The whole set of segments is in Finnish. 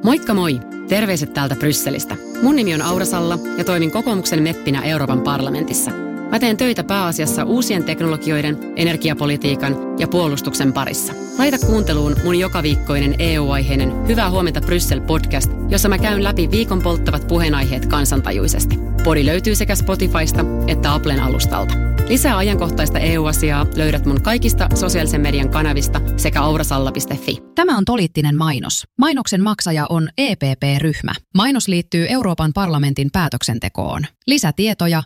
Moikka moi! Terveiset täältä Brysselistä. Mun nimi on Aura Salla ja toimin kokoomuksen meppinä Euroopan parlamentissa. Mä teen töitä pääasiassa uusien teknologioiden, energiapolitiikan ja puolustuksen parissa. Laita kuunteluun mun jokaviikkoinen EU-aiheinen Hyvää huomenta Bryssel-podcast, jossa mä käyn läpi viikon polttavat puheenaiheet kansantajuisesti. Podi löytyy sekä Spotifysta että Applen alustalta. Lisää ajankohtaista EU-asiaa löydät mun kaikista sosiaalisen median kanavista sekä aurasalla.fi. Tämä on poliittinen mainos. Mainoksen maksaja on EPP-ryhmä. Mainos liittyy Euroopan parlamentin päätöksentekoon. Lisätietoja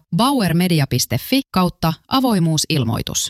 bauermedia.fi/avoimuusilmoitus.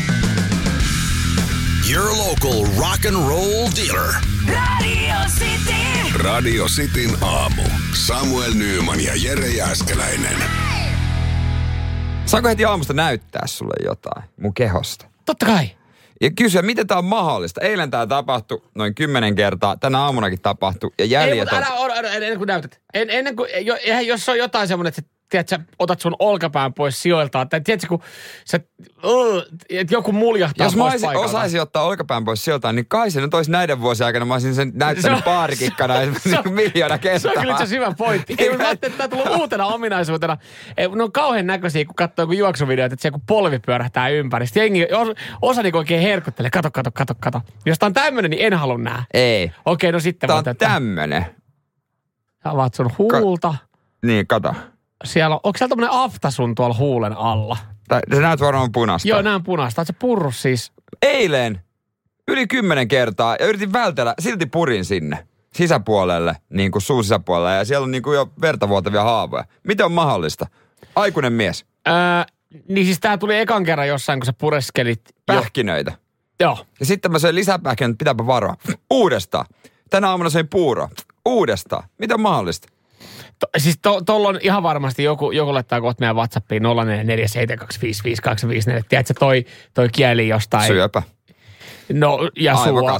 Your local rock and roll dealer. Radio City. Radio Cityn aamu. Samuel Nyyman ja Jere Jääskeläinen. Saanko heti aamusta näyttää sulle jotain mun kehosta? Totta kai. Ja kysyä, miten tää on mahdollista. Eilen tää tapahtui noin 10 kertaa. Tänä aamunakin tapahtui. Ja jäljet on... Ennen kuin näytät. Ennen kuin, jos on jotain semmoinen, että tiedätkö, otat sun olkapään pois sijoiltaan. Tai tiedätkö, kun sä, että joku muljahtaa jos pois paikalta. Jos mä osaisin ottaa olkapään pois sijoiltaan, niin kai se nyt olisi näiden vuosien aikana. Mä olisin sen näyttänyt baarikikkana miljoona kertaa. Se on kyllä itse hyvä pointti. Ei, mutta ajattelin, että tämä on tullut uutena ominaisuutena. Ne on kauhean näköisiä, kun katsoo joku juoksuvideoita, että se joku polvi pyörähtää ympäri. Sitten jengi, osa niin oikein herkuttelee. Kato. Jos tää on tämmönen, niin en halua nähdä. Ei. Okei, no sitten. Tää on tämmönen. Sä avaat sun huulta. Niin, kato. Onko siellä tommonen afta sun tuolla huulen alla? Se näyt varmaan punaista. Joo, näen punaista. Oot se purru siis? Eilen yli 10 kertaa ja yritin vältellä, silti purin sinne sisäpuolelle, niin kuin suun sisäpuolelle. Ja siellä on niin kuin jo vertavuotavia haavoja. Miten on mahdollista? Aikuinen mies. Niin siis tää tuli ekan kerran jossain, kun sä pureskelit. Pähkinöitä. Joo. Ja sitten mä söin lisäpähkinöitä, pitääpä varoa. Uudestaan. Tänä aamuna söin puuroa. Uudestaan. Miten on mahdollista? Siis tuolla on ihan varmasti joku laittaa kohta meidän WhatsAppiin 0447255854. Tiedätkö, toi kieli jostain. Syöpä. No, ja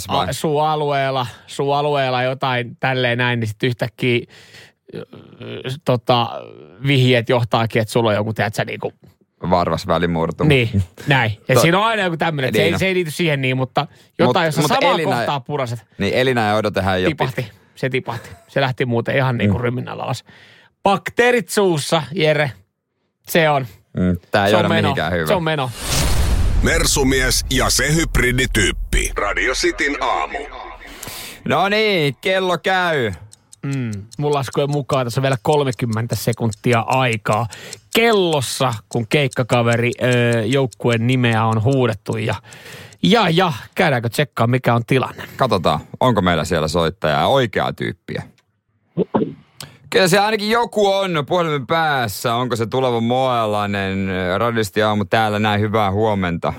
suualueella jotain tälleen näin, niin sitten yhtäkkiä vihjeet johtaakin, että sulla on joku, tiedätkö, niinku... Varvasvälimurtuma. Niin, näin. Ja siinä on aina joku tämmöinen, että se ei liity siihen niin, mutta jotain, jos on samaa kohtaa puraset. Niin, Elina ja Odotehän jo Se tipahti. Se lähti muuten ihan niin kuin ryminällä alas. Bakteerit suussa, Jere. Se on. Tää ei ole mihinkään hyvä. Se on meno. Mersumies ja se hybridityyppi. Radio Cityn aamu. No niin, kello käy. Mun laskujen mukaan tässä on vielä 30 sekuntia aikaa. Kellossa, kun keikkakaveri joukkueen nimeä on huudettu ja käydäänkö tsekkaa, mikä on tilanne? Katsotaan, onko meillä siellä soittajaa oikeaa tyyppiä. Kyllä se ainakin joku on puhelimen päässä. Onko se tuleva moelainen radisti aamu täällä näin? Hyvää huomenta.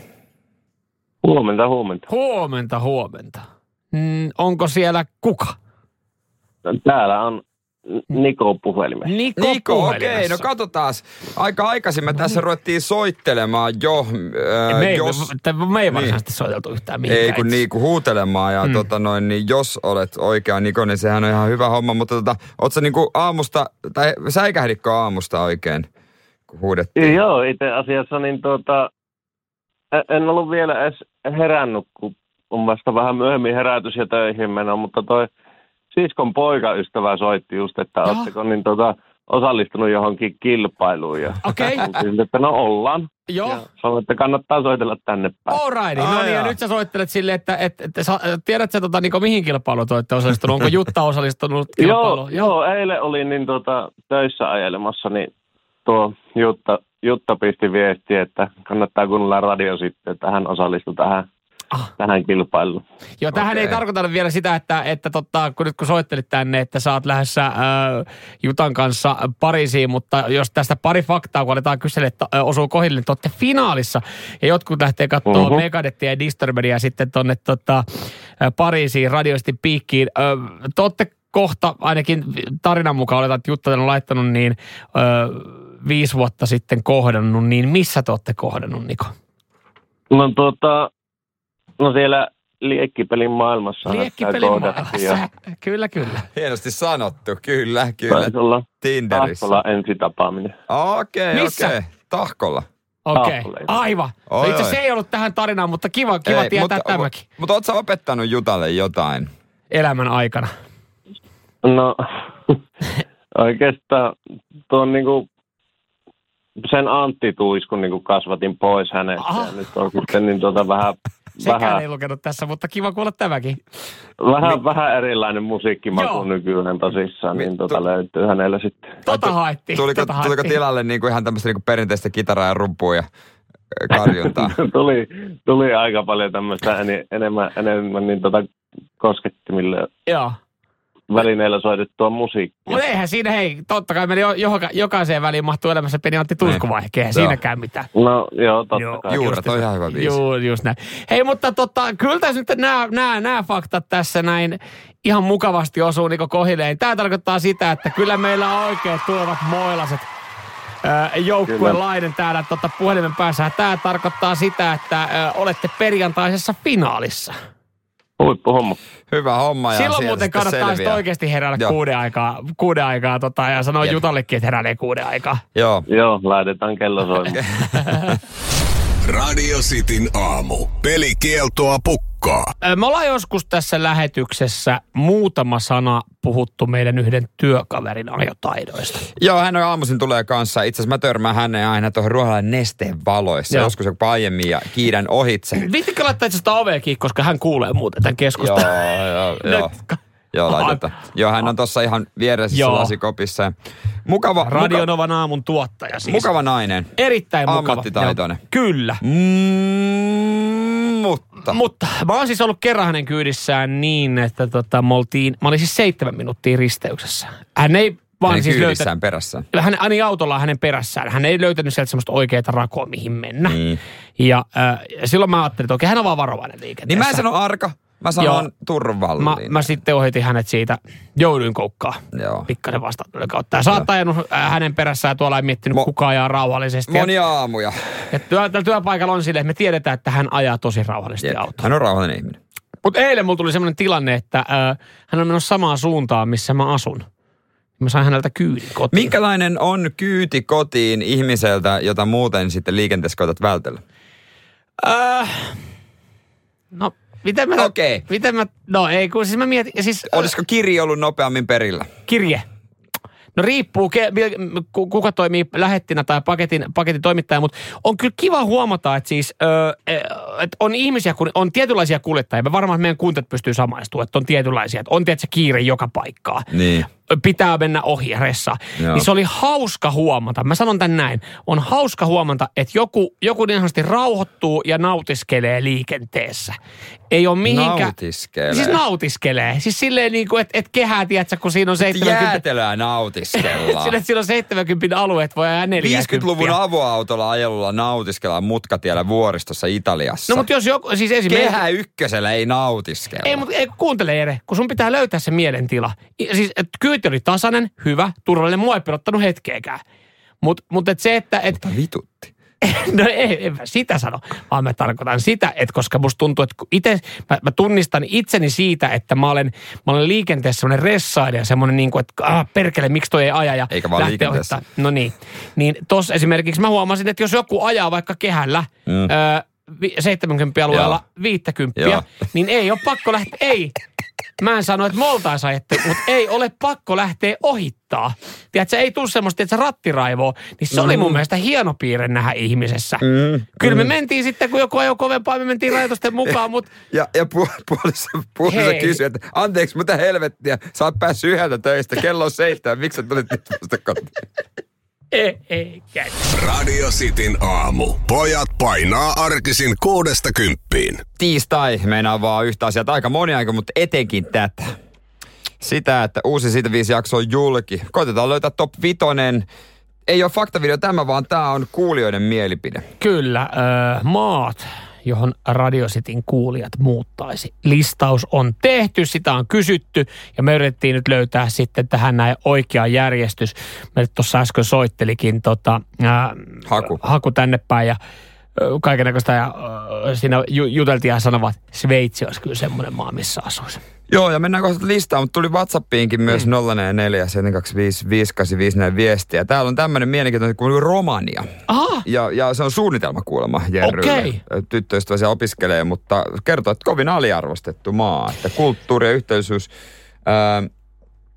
Huomenta. Onko siellä kuka? Täällä on Niko puhelimessa. Niko, okei. No katsotaan. Aika aikaisin me tässä ruvettiin soittelemaan jo. Me ei varsinaisesti soiteltu yhtään mihinkään. Ei kun Niku huutelemaan ja niin jos olet oikea Niko, niin sehän on ihan hyvä homma. Mutta oot sä niinku aamusta, tai säikähditkö aamusta oikein, kun huudettiin? Joo, itse asiassa niin en ollut vielä edes herännyt, kun on vasta vähän myöhemmin herätys ja töihin meno, mutta toi siskon poikaystävä soitti just, että ootteko niin osallistunut johonkin kilpailuun. Okei. Että no ollaan. Joo. Ja sanoin, että kannattaa soitella tänne päin. All right. No niin, ja nyt sä soittelet silleen, että tiedät sä niin mihin kilpailuun te olette osallistunut? Onko Jutta osallistunut kilpailuun? Joo, eilen olin niin töissä ajelemassa, niin tuo Jutta pisti viestiä, että kannattaa kuunnella radio sitten, että hän osallistui tähän kilpailuun. Joo, tähän ei tarkoita vielä sitä, että kun soittelit tänne, että sä oot lähdössä Jutan kanssa Pariisiin, mutta jos tästä pari faktaa, kun aletaan kysellä, että osuu kohdille, niin te ootte finaalissa. Ja jotkut lähtee katsoa Megadethia ja Disturbedia sitten tonne Pariisiin, radioistin piikkiin. Te ootte kohta, ainakin tarinan mukaan oletaan, että Jutta on laittanut 5 vuotta sitten kohdannut, niin missä te ootte kohdannut, Niko? No siellä liekkipelin maailmassa. Liekkipelin maailmassa, kyllä. Hienosti sanottu, kyllä. Taisi olla Tinderissä. Tahkolla ensi-tapaaminen. Okei. Tahkolla. Okei, aivan. Itse asiassa se ei ollut tähän tarinaan, mutta kiva tietää tämäkin. Mutta ootko sä opettanut Jutalle jotain? Elämän aikana. No, oikeastaan tuon niinku sen Antti Tuiskun niinku kasvatin pois hänestä. Ja nyt on sitten niin vähän... Sekään ei lukenut tässä, mutta kiva kuulla tämäkin. Vähän erilainen musiikkimaku nykyään tosissaan, niin löytyy hänellä sitten. Haettiin. Tuliko tilalle niinku ihan tämmöistä niinku perinteistä kitaraa ja rumpua ja karjuntaa? tuli aika paljon tämmöistä enemmän niin koskettimille. Joo. Välineillä soitettua musiikkia. Mutta eihän siinä, totta kai meillä jokaiseen väliin mahtuu elämässä pieni Antti Tuisku-vaihke, eihän siinäkään mitään. No joo, totta kai. Juuret on ihan hyvä biisi. Just näin. Hei, mutta kyllä tässä nyt nämä faktat tässä näin ihan mukavasti osuu niinku kohilleen. Tämä tarkoittaa sitä, että kyllä meillä on oikein tulevat moilaset joukkuelainen täällä puhelimen päässä. Tämä tarkoittaa sitä, että olette perjantaisessa finaalissa. Huippuhomma. Hyvä homma. Ja silloin muuten kannattaa sitten oikeasti heräillä 6 aikaa ja sanoa Jutallekin, että heräilee 6 aikaa. Joo, laitetaan kello soimaan. Radio Cityn aamu. Pelikieltoa pukkaa. Me ollaan joskus tässä lähetyksessä muutama sana puhuttu meidän yhden työkaverin ajotaidoista. Joo, hän on aamuisin tulee kanssa. Itse asiassa mä törmään hänen aina tuohon Ruoholan Nesteen valoissa. Joo. Joskus jopa aiemmin ja kiidän ohitse. Viittikö laittaa itse asiassa oveekin, koska hän kuulee muuten tämän keskustelun. Joo. Joo, laitetaan. Joo, hän on tossa ihan vieressä lasikopissa. Mukava. Radio Novan aamun tuottaja siis. Mukava nainen. Erittäin mukava. Ammattitaitoinen. Kyllä. Mutta mä oon siis ollut kerran hänen kyydissään niin, että mä olin siis 7 minuuttia risteyksessä. Hän ei vaan hänen siis kyydissään perässään. Hän autolla hänen perässään. Hän ei löytänyt sieltä semmoista oikeaa rakoa, mihin mennä. Ja silloin mä ajattelin, että okei, hän on vaan varovainen liikenteessä. Niin mä en sano arka. Mä sanon turvallinen. Mä sitten ohitin hänet siitä, jouduin koukkaan. Pikkainen vastaantulen kautta. Ja sä oot ajanut hänen perässään tuolla ja miettinyt kuka ajaa rauhallisesti. Monia aamuja. Ja tällä työpaikalla on silleen, että me tiedetään, että hän ajaa tosi rauhallisesti autoa. Hän on rauhallinen ihminen. Mutta eilen mulla tuli semmoinen tilanne, että hän on mennyt samaan suuntaan, missä mä asun. Mä sain häneltä kyydin kotiin. Minkälainen on kyyti kotiin ihmiseltä, jota muuten sitten liikenteessä koetat vältellä? Siis mä mietin, siis... Olisiko kirje ollut nopeammin perillä? Kirje? No riippuu, kuka toimii lähettinä tai paketin toimittaja, mutta on kyllä kiva huomata, että siis että on ihmisiä, on tietynlaisia kuljettajia. Me varmaan meidän kuuntajat pystyy samaistumaan, että on tietynlaisia, että on tietysti kiire joka paikkaa. Niin. Pitää mennä ohi ja ressaa. Niin se oli hauska huomata, mä sanon tän näin, on hauska huomata, että joku niin sanotusti rauhoittuu ja nautiskelee liikenteessä. Ei ole mihinkään... Nautiskelee? Siis nautiskelee. Siis silleen niin kuin, että kehää, tiedätkö, kun siinä on 70... Jäätelöä nautiskellaan. Siinä on 70 alueet, voi ajaa 40. 50-luvun avoautolla ajelulla nautiskellaan mutkatiellä vuoristossa Italiassa. No mutta jos joku... Siis esimerkiksi... Kehä ykkösellä ei nautiskella. Ei, mutta kuuntele Jere, kun sun pitää löytää se mielentila. Siis, että kyyti oli tasainen, hyvä, turvallinen, mua ei pelottanut hetkeäkään. Mutta se, että... Vitutti. No ei sitä sano, vaan mä tarkoitan sitä, että koska musta tuntuu, että itse, mä tunnistan itseni siitä, että mä olen liikenteessä semmoinen ressailija, semmoinen niin kuin, että perkele, miksi toi ei aja ja eikä vaan liikenteessä. Ohittaa. No niin tossa esimerkiksi mä huomasin, että jos joku ajaa vaikka kehällä 70 alueella 50, niin ei ole pakko lähteä, Mä en sano, että me oltais ajettu, mutta ei ole pakko lähteä ohittaa. Tiedätkö, ei tule semmoista, että se rattiraivoa. Niin se oli mun mielestä hieno piirre nähdä ihmisessä. Kyllä me mentiin sitten, kun joku ajoi kovempaa, me mentiin rajoitusten mukaan, mutta... Ja puolissa kysyi, että anteeksi, mitä helvettiä, sä oot päässyt 1 töistä, kello on 7, miksi sä tulit nyt vasta kotiin? Ei käy. Radio Cityn aamu. Pojat painaa arkisin 6–10. Tiistai meinaa vaan yhtä asiaa, aika moni aika, mutta etenkin tätä. Sitä, että uusi Siitä 5 jakso on julki. Koitetaan löytää top 5. Ei ole faktavideo tämä, vaan tämä on kuulijoiden mielipide. Kyllä, maat, johon Radio Cityn kuulijat muuttaisi. Listaus on tehty, sitä on kysytty ja me yritettiin nyt löytää sitten tähän näin oikea järjestys. Meille tuossa äsken soittelikin haku tänne päin ja kaikennäköistä ja siinä juteltiin ja sanovat, että Sveitsi olisi kyllä semmoinen maa, missä asuisi. Joo, ja mennään kohta listaan, mutta tuli WhatsAppiinkin myös 044 725 5854 viestiä. Täällä on tämmöinen mielenkiintoinen kuin Romania. Aha. Ja se on suunnitelma kuulemma Jerrylle. Okei. Tyttöystävä siellä opiskelee, mutta kertoo, että kovin aliarvostettu maa. Että kulttuuri ja yhteisöys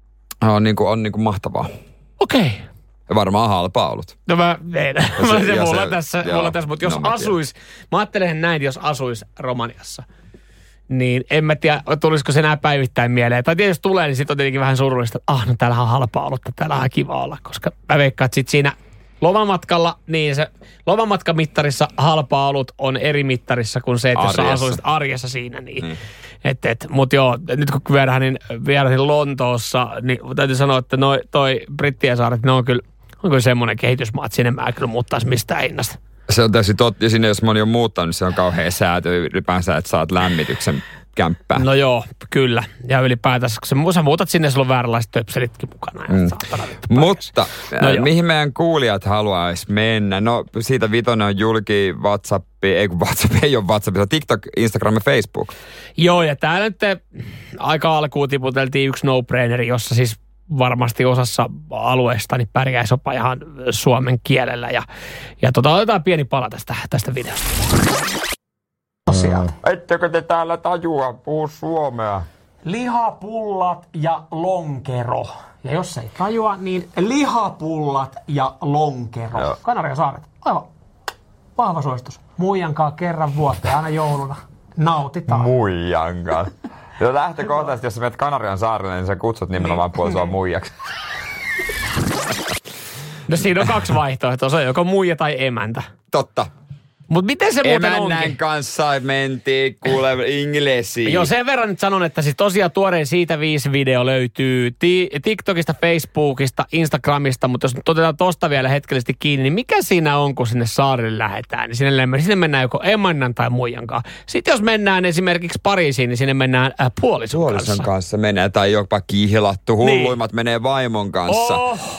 On niinku mahtavaa. Okei. Ja varmaan halpaa ollut. No mä mulla tässä, mutta jos asuis, mä ajattelen näin, jos asuis Romaniassa, niin en mä tiedä, tulisiko se enää päivittäin mieleen. Tai tietysti tulee, niin sit on tietenkin vähän surullista, että no täällähän on halpaa ollut, täällä on kiva olla, koska mä veikkaan, että sit siinä lomamatkalla, niin se lomamatkamittarissa halpaa ollut on eri mittarissa kuin se, että jos sä asuisit arjessa siinä, niin. Mutta joo, nyt kun vierahdin Lontoossa, niin täytyy sanoa, että toi Brittien saaret, ne on kyllä semmoinen kehitysmaa, että sinne mä kyllä muuttaisi mistään hinnasta. Se on täysin totta, ja sinne jos moni on muuttanut, niin se on kauhean säätö ylipäänsä, että saat lämmityksen kämppään. No joo, kyllä. Ja ylipäätänsä, kun sä muutat sinne, sulla on vääränlaiset töpselitkin mukana. Mutta mihin meidän kuulijat haluaisi mennä? No siitä vitonen on julki WhatsApp ei ole WhatsApp, se on TikTok, Instagram ja Facebook. Joo, ja täällä nyt aika alkuun tiputeltiin yksi no-braineri, jossa siis varmasti osassa alueesta niin pärjäisi jopa ihan suomen kielellä. Ja otetaan pieni pala tästä videosta. Ettekö te täällä tajua puhua suomea? Lihapullat ja lonkero. Ja jos ei tajua, niin lihapullat ja lonkero. Joo. Kanariasaaret. Aivan vahva suositus. Muijankaa kerran vuotta aina jouluna. Nautitaan. Muijankaa. Ja lähtökohtaisesti, jos sä menet Kanarian saarelle, niin sä kutsut nimenomaan puolisua muijaksi. No siinä on 2 vaihtoehtoa. Se on joko muija tai emäntä. Totta. Mutta miten se muuten onkin? Emännän kanssa mentiin kuule inglesiin. Joo, sen verran nyt sanon, että siis tosiaan tuoreen siitä 5 video löytyy TikTokista, Facebookista, Instagramista, mutta jos nyt otetaan tosta vielä hetkellisesti kiinni, niin mikä siinä on, kun sinne saarelle lähdetään? Niin sinne mennään joko emännan tai muijankaan. Sitten jos mennään esimerkiksi Pariisiin, niin sinne mennään puolison kanssa menee, tai jopa kihlattu. Hulluimmat menee vaimon kanssa.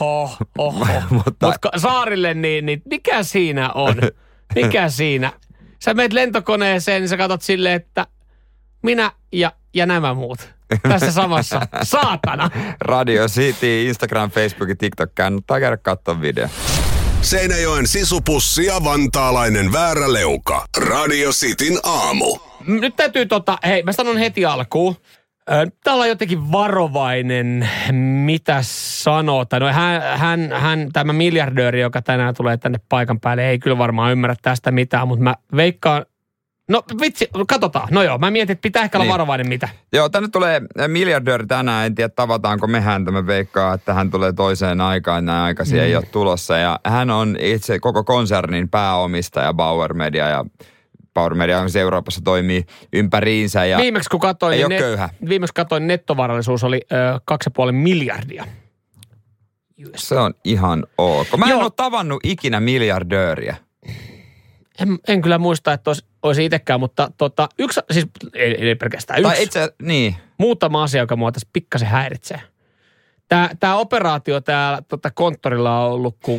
Mutta saarille, niin mikä siinä on? Mikä siinä? Sä menet lentokoneeseen, niin sä katsot silleen, että minä ja nämä muut. Tässä samassa. Saatana! Radio City, Instagram, Facebook ja TikTok. Kannattaa käydä katsoa video. Seinäjoen sisupussi ja vantaalainen vääräleuka. Radio Cityn aamu. Nyt täytyy hei, mä sanon heti alkuun. Täällä on jotenkin varovainen, mitä sanotaan. No hän, tämä miljardööri, joka tänään tulee tänne paikan päälle, ei kyllä varmaan ymmärrä tästä mitään, mutta mä veikkaan, no vitsi, katsotaan. No joo, mä mietin, että pitää ehkä olla varovainen mitä. Joo, tänne tulee miljardööri tänään, en tiedä tavataanko me häntä, mä veikkaan, että hän tulee toiseen aikaan, näin aikaisin ei ole tulossa. Ja hän on itse koko konsernin pääomistaja, Bauer Media ja Bauer Media Euroopassa toimii ympäriinsä ja viimeksi kun katsoin nettovarallisuus oli 2,5 miljardia. Se on ihan ok. Mä en ole tavannut ikinä miljardööriä. En kyllä muista, että olisi itsekään, mutta yksi, siis ei pelkästään yksi. Tai itse, niin. Muutama asia, joka mua tässä pikkasen häiritsee. Tämä operaatio täällä konttorilla on ollut, kun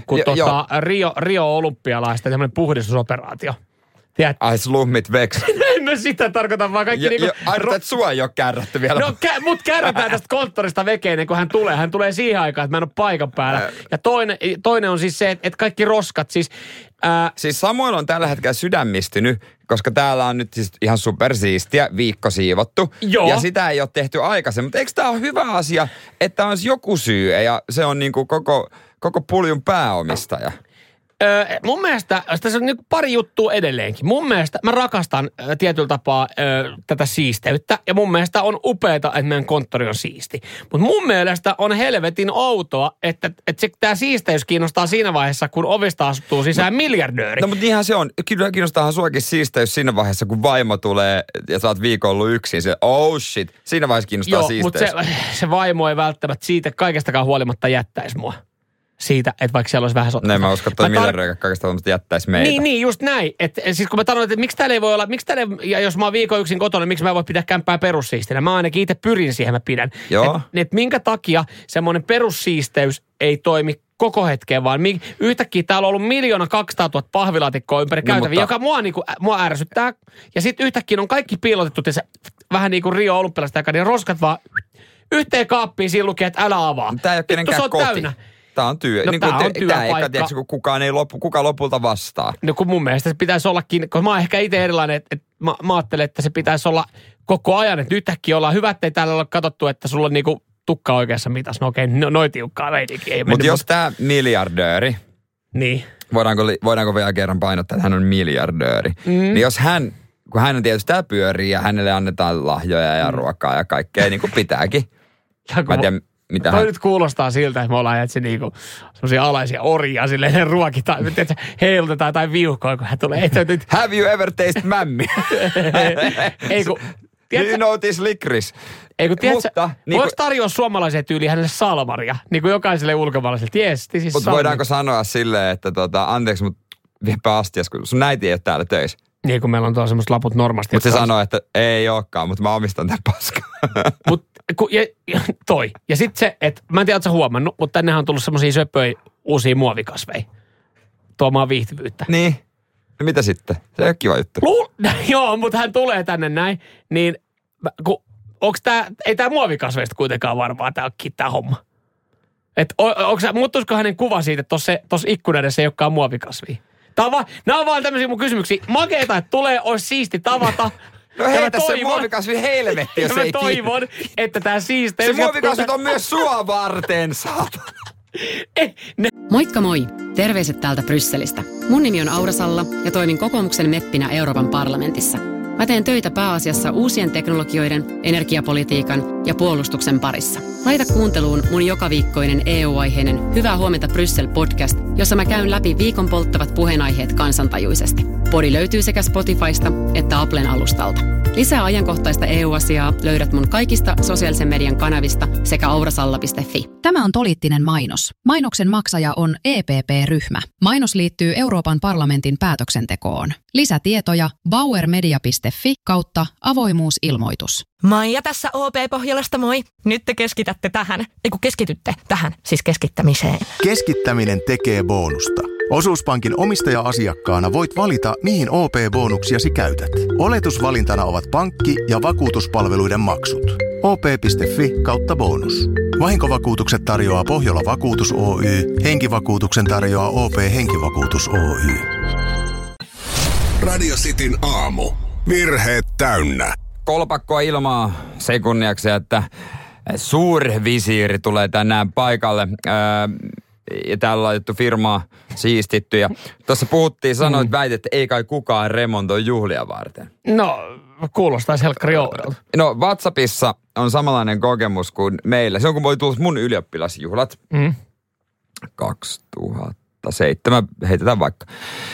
Rio Olympialaista tämmöinen puhdistusoperaatio. Ai slummit veks. En mä sitä tarkoita, vaan kaikki niinku... Arvotaan, että sua ei ole kärrätty vielä. No, mut kärrätään tästä konttorista vekeen, kun hän tulee. Hän tulee siihen aikaan, että mä en ole paikan päällä. Ja toinen on siis se, että kaikki roskat siis... Siis Samuel on tällä hetkellä sydämistynyt, koska täällä on nyt siis ihan supersiistiä, viikko siivottu. Joo. Ja sitä ei ole tehty aikaisemmin. Mutta eikö tämä ole hyvä asia, että on joku syy ja se on niinku koko puljun pääomistaja? Mun mielestä, tässä on niin pari juttua edelleenkin. Mun mielestä mä rakastan tietyllä tapaa tätä siisteyttä ja mun mielestä on upeata, että meidän konttori on siisti. Mutta mun mielestä on helvetin outoa, että tämä siisteys kiinnostaa siinä vaiheessa, kun ovista astuu sisään miljardööri. No mutta niinhän se on. Kyllä kiinnostaahan suakin siisteys siinä vaiheessa, kun vaimo tulee ja sä oot viikon ollut yksin. Se, oh shit, siinä vaiheessa kiinnostaa siisteys. Mutta se vaimo ei välttämättä siitä kaikestakaan huolimatta jättäisi mua. Siitä, että vaikka siellä olisi vähän sotkata. Näin mä uskon, että toi miljardööri kaikesta huomasta jättäisi meitä. Niin, just näin. Siis kun mä sanoin, että miksi täällä ei voi olla, ja jos mä oon viikon yksin kotona, niin miksi mä en voi pitää kämppää perussiistinä? Mä ainakin itse pyrin siihen, mä pidän. Joo. Että minkä takia semmoinen perussiisteys ei toimi koko hetkeen, vaan yhtäkkiä täällä on ollut 1 200 000 pahvilaatikkoa ympäri käytäviä, joka mua ärsyttää. Ja sitten yhtäkkiä on kaikki piilotettu, vähän niin kuin Rio Olympialaista aikaa, niin roskat vaan yhteen kaappiin siinä lukee, että älä avaa. Tää ei ole kenenkään koti. Täynnä. Tämä on työ. No, niin tämä on työpaikka. Kuka lopulta vastaa. No kun mun mielestä se pitäisi ollakin, kun mä oon ehkä itse erilainen, että mä ajattelen, että se pitäisi olla koko ajan. Että nyt yhtäkkiä ollaan hyvä, ettei täällä ole katsottu, että sulla on niinku tukka oikeassa mitassa. No okei, noin tiukkaa veidikin. Mutta jos tämä miljardööri, niin. Voidaanko vielä kerran painottaa, että hän on miljardööri, niin jos kun hän tietysti tää pyörii ja hänelle annetaan lahjoja ja ruokaa ja kaikkea niin kuin pitääkin. Mä en tiedä, mitä toi nyt kuulostaa siltä, että me ollaan jätsi niinku semmosia alaisia orjia, silleen ruokitaan, heilutetaan jotain viuhkoa, kun hän tulee. Have you ever tasted mämmi? Ei kun, you know this licorice. Ei kun, tiedätkö, voiko tarjoa suomalaiseen tyyliin hänelle salmaria, niin kuin jokaiselle ulkomaalaiselle? Mutta voidaanko sanoa silleen, että anteeksi, mutta viepä astias, kun sun äiti ei ole täällä töissä. Niin, kun meillä on tuolla semmoiset laput normaasti. Mutta se sanoo, että ei olekaan, mutta mä omistan tämän paskan. Ja sitten se, että mä en tiedä, ootko sä huomannut, mutta tännehän on tullut semmoisia söpöjä uusia muovikasveja. Tuomaan viihtyvyyttä. Niin. No mitä sitten? Se ei ole kiva juttu. Joo, mutta hän tulee tänne näin, niin ei tää muovikasveista kuitenkaan varmaan tää homma. Että muuttuisiko hänen kuva siitä, että tossa ikkunan edessä ei olekaan muovikasvia? Nämä on vaan tämmöisiä mun kysymyksiä. Makeeta, että olisi siisti tavata. No heitä se muovikasvi helvetti, jos ei toivon, että tää siisteys... Se muovikasvit on myös sua varten, saatana. Moikka moi! Terveiset täältä Brysselistä. Mun nimi on Aura Salla ja toimin kokoomuksen meppinä Euroopan parlamentissa. Mä teen töitä pääasiassa uusien teknologioiden, energiapolitiikan ja puolustuksen parissa. Laita kuunteluun mun jokaviikkoinen EU-aiheinen Hyvää huomenta Bryssel-podcast, jossa mä käyn läpi viikon polttavat puheenaiheet kansantajuisesti. Podi löytyy sekä Spotifysta että Applen alustalta. Lisää ajankohtaista EU-asiaa löydät mun kaikista sosiaalisen median kanavista sekä aurasalla.fi. Tämä on poliittinen mainos. Mainoksen maksaja on EPP-ryhmä. Mainos liittyy Euroopan parlamentin päätöksentekoon. Lisätietoja bauermedia.fi/avoimuusilmoitus. Maija tässä OP-Pohjolasta, moi. Nyt te keskitytte tähän, siis keskittämiseen. Keskittäminen tekee bonusta. Osuuspankin omistaja-asiakkaana voit valita, mihin OP-bonuksiasi käytät. Oletusvalintana ovat pankki- ja vakuutuspalveluiden maksut. op.fi/bonus. Vahinkovakuutukset tarjoaa Pohjola Vakuutus Oy. Henkivakuutuksen tarjoaa OP Henkivakuutus Oy. Radio Cityn aamu. Virheet täynnä. Kolpakkoa ilmaa sekunniaksi, että suurvisiiri tulee tänään paikalle. Ja täällä on laitettu firmaa siistitty. Ja tuossa puhuttiin, sanoit väitet, että ei kai kukaan remontoi juhlia varten. No, kuulostaa helkkari oudolta. No, WhatsAppissa on samanlainen kokemus kuin meillä. Se on, kun voi tulla mun ylioppilasjuhlat. 2007, heitetään vaikka.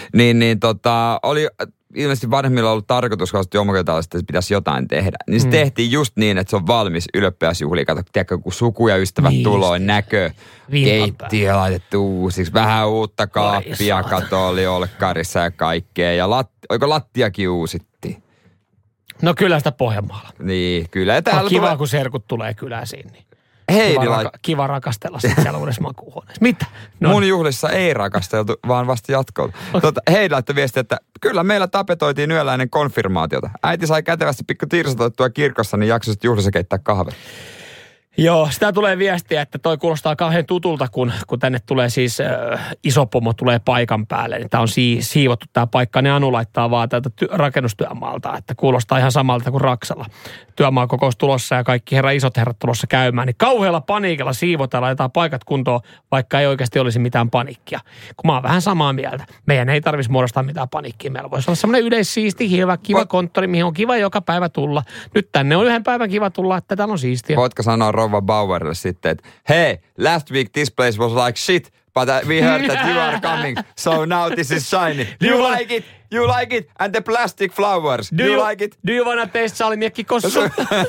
Oli ilmeisesti vanhemmilla ollut tarkoitus, että jomoketalaiset pitäisi jotain tehdä. Niin se tehtiin just niin, että se on valmis ylioppilasjuhlia. Kato, tiedätkö, kun suku ja ystävät tuloo, näkö, keittiö laitettu uusiksi, vähän uutta kaappia, kato oli olkkarissa ja kaikkea. Ja oiko lattiakin uusittiin? No kyllä sitä Pohjanmaalla. Niin, kyllä. Ja kiva, kun serkut tulee kyläsiin. Niin. Kiva rakastella sitten siellä uudessa makuuhuoneessa. Mitä? No. Mun juhlissa ei rakasteltu, vaan vasta jatkoilta. Heidi laittoi viestiä, että kyllä meillä tapetoitiin yöllä ennen konfirmaatiota. Äiti sai kätevästi pikku tirsatoittua kirkossa, niin jaksoisit juhlissa keittää kahvia. Joo, sitä tulee viestiä, että toi kuulostaa kauhean tutulta, kun tänne tulee siis iso pomo tulee paikan päälle. Niin tää on siivottu tää paikka. Ne Anu laittaa vaan täältä rakennustyömaalta, että kuulostaa ihan samalta kuin Raksalla. Työmaakokous tulossa ja kaikki isot herrat tulossa käymään. Niin kauhealla paniikilla siivotaan, laitetaan paikat kuntoon, vaikka ei oikeasti olisi mitään paniikkia. Kun mä oon vähän samaa mieltä. Meidän ei tarvitsisi muodostaa mitään paniikkia. Meillä voisi olla semmoinen yleissiisti, kiva konttori, mihin on kiva joka päivä tulla. Nyt tänne on yhden päivän kiva tulla, että täällä on siistiä. Voitko sanoa Rouva Bauerille sitten, että hey, last week this place was like shit, but we heard that you are coming, so now this is shiny. You like it? You like it? And the plastic flowers, do you like it? Do you wanna taste salmiakki kossu?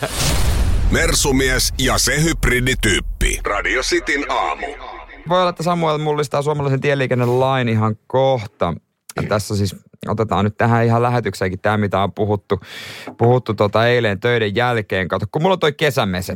Mersumies ja se hybridityyppi. Radio Cityn aamu. Voi olla, että Samuel mullistaa suomalaisen tieliikennelain ihan kohta. Ja tässä siis otetaan nyt tähän ihan lähetykseenkin tämä, mitä on puhuttu eilen töiden jälkeen. Kato, kun mulla on toi kesämese,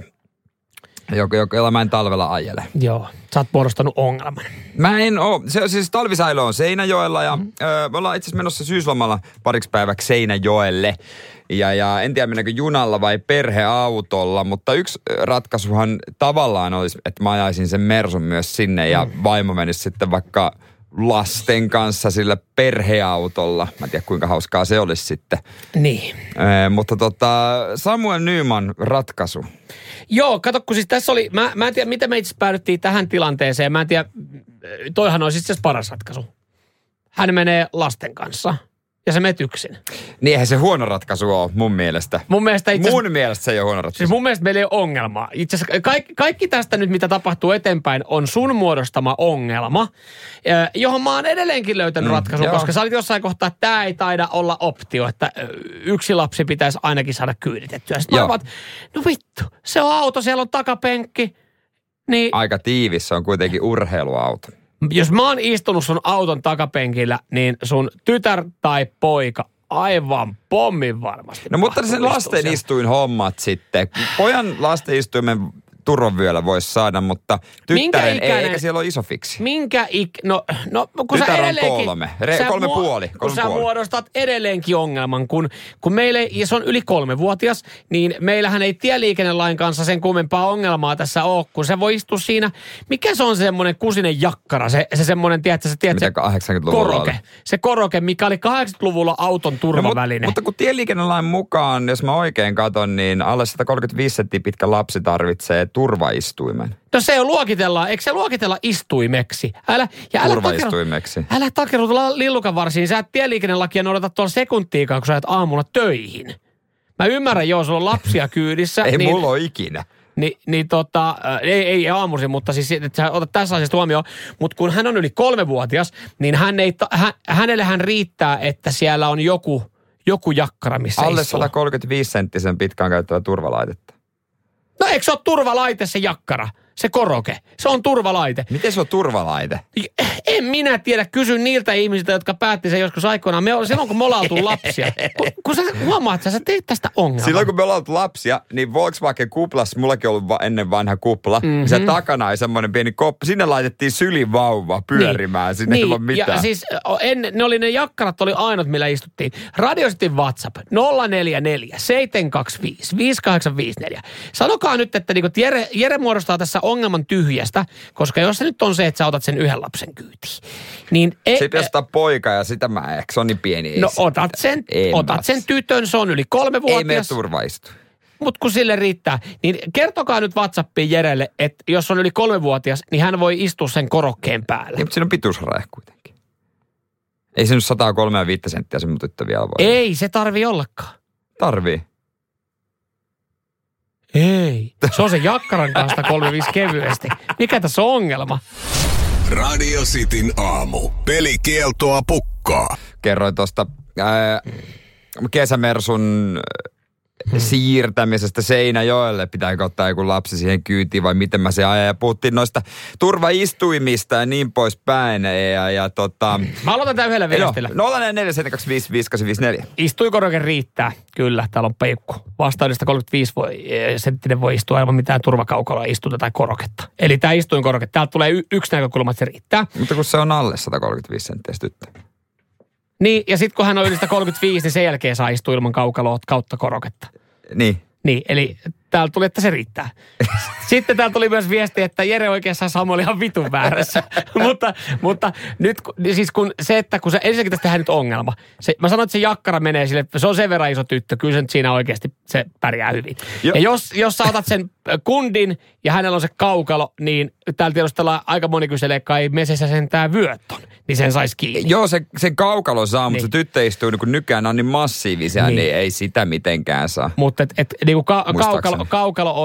jolla mä en talvella ajele. Joo, sä oot muodostanut ongelman. Mä en oo. Siis talvisäilö on Seinäjoella ja me ollaan itse asiassa menossa syyslomalla pariksi päiväksi Seinäjoelle. Ja en tiedä mennäkö junalla vai perheautolla, mutta yksi ratkaisuhan tavallaan olisi, että mä ajaisin sen Mersun myös sinne ja vaimo menisi sitten vaikka lasten kanssa sillä perheautolla. Mä en tiedä, kuinka hauskaa se olisi sitten. Niin. Mutta Samuel Nyman ratkaisu. Joo, kato, kun siis tässä oli, mä en tiedä, miten me itse päädyttiin tähän tilanteeseen. Mä en tiedä, toihan olisi itse asiassa paras ratkaisu. Hän menee lasten kanssa ja sä menet yksin. Niin eihän se huono ratkaisu ole mun mielestä. Mun mielestä se ei ole huono ratkaisu. Siis mun mielestä meillä ei ole ongelmaa. Itse asiassa kaikki tästä nyt, mitä tapahtuu eteenpäin, on sun muodostama ongelma, johon mä oon edelleenkin löytänyt ratkaisun, koska sä olit jossain kohtaa, että tää ei taida olla optio, että yksi lapsi pitäisi ainakin saada kyyditettyä. Sitten mä vaan, no vittu, se on auto, siellä on takapenkki. Niin, aika tiivis, se on kuitenkin urheiluauto. Jos mä oon istunut sun auton takapenkillä, niin sun tytär tai poika aivan pommin varmasti. No mutta sen lastenistuin hommat sitten. Pojan lastenistuimen turvavyöllä voisi saada, mutta tyttären ei, eikä siellä ole iso fiksi. No kun tytär sä on edelleenkin... 3,5. Kun sä muodostat edelleenkin ongelman, kun meille, ja se on yli 3-vuotias, niin meillähän ei tieliikennelain kanssa sen kummempaa ongelmaa tässä ole, kun se voi istua siinä. Mikä se on semmoinen kusinen jakkara? Se semmoinen, tiedätkö, se 80-luvulla koroke. oli. Se koroke, mikä oli 80-luvulla auton turvaväline. Mutta kun tieliikennelain mukaan, jos mä oikein katson, niin alle 135 senttiä pitkä lapsi tarvitsee turvaistuimen. No se luokitellaan, eikö se luokitella istuimeksi? Turvaistuimeksi. Älä takeru lillukan varsiin. Sä et tieliikennelakia noudata tuolla sekuntiikaan, kun sä et aamulla töihin. Mä ymmärrän, sulla on lapsia kyydissä. Ei mulla ole ikinä. Ei aamuisin, mutta siis että sä otat tässä asiassa huomioon. Mutta kun hän on yli 3-vuotias, niin hänelle hän riittää, että siellä on joku jakkara, missä alle istuu. 135 senttisen pitkään käyttävä turvalaitetta. No eikö se ole turvalaite se jakkara? Se koroke. Se on turvalaite. Miten se on turvalaite? En minä tiedä. Kysyn niiltä ihmisiltä, jotka päätti sen joskus aikoinaan. Silloin kun me ollaan oltu lapsia. Kun sä huomaat, että sä teet tästä ongelmaa. Silloin kun me ollaan oltu lapsia, niin Volkswagen kuplassa, mullakin on ollut ennen vanha kupla. Mm-hmm. Se takana ei semmoinen pieni koppi. Sinne laitettiin sylivauva pyörimään. Niin. Sinne ei ole mitään. Ja siis ne jakkarat oli ainut, millä istuttiin. Radio Cityn WhatsApp 044 725 5854. Sanokaa nyt, että niinku Jere muodostaa tässä ongelman tyhjästä, koska jos se nyt on se, että sä otat sen yhden lapsen kyytiin, niin... Sitten jos ottaa poika ja sitä mä ehkä, se on niin pieni. No otat sen tytön, se on yli 3-vuotias. Ei mene turvaistu. Mutta kun sille riittää, niin kertokaa nyt WhatsAppiin Jerelle, että jos on yli 3-vuotias, niin hän voi istua sen korokkeen päällä. Niin, mutta siinä on pituusraja kuitenkin. Ei se nyt 135 senttiä se mun tyttö vielä voi. Ei, se tarvii ollakaan. Tarvii. Ei. Se on se jakkaran kanssa 35 kevyesti. Mikä tässä on ongelma? Radio Cityn aamu. Pelikieltoa pukkaa. Kerroin tuosta kesämersun siirtämisestä Seinäjoelle. Pitääkö ottaa joku lapsi siihen kyytiin vai miten mä se ajan. Ja puhuttiin noista turvaistuimista ja niin poispäin. Mä aloitan tämän yhdellä viestillä. 044 Istuikoroke riittää. Kyllä, täällä on peukku. Vastaudesta 35 senttinen voi istua ilman mitään turvakaukaloa, istuta tai koroketta. Eli tämä istuinkoroke. Täältä tulee yksi näkökulma, että se riittää. Mutta kun se on alle 135 senttiä tyttö. Niin, ja sitten kun hän on yli 135, niin sen jälkeen saa istua ilman kaukaloa kautta koroketta. Niin. Niin, eli täältä tuli, että se riittää. Sitten täältä tuli myös viesti, että Jere oikeastaan Samuel ihan vitun väärässä. mutta nyt siis kun se ensinnäkin tästä tehdään nyt ongelma. Mä sanoin, että se jakkara menee sille, se on sen verran iso tyttö, kyllä se nyt siinä oikeasti se pärjää hyvin. Jo. Ja jos sä otat sen kundin ja hänellä on se kaukalo, niin täällä tiedostellaan aika moni kyselee, kai mesessä sentään vyötön, niin sen saisi kiinni. Joo, sen kaukalo saa, mutta se tyttö istuu, kun nykyään on niin massiivisia, niin ei sitä mitenkään saa. Mutta niin kaukalo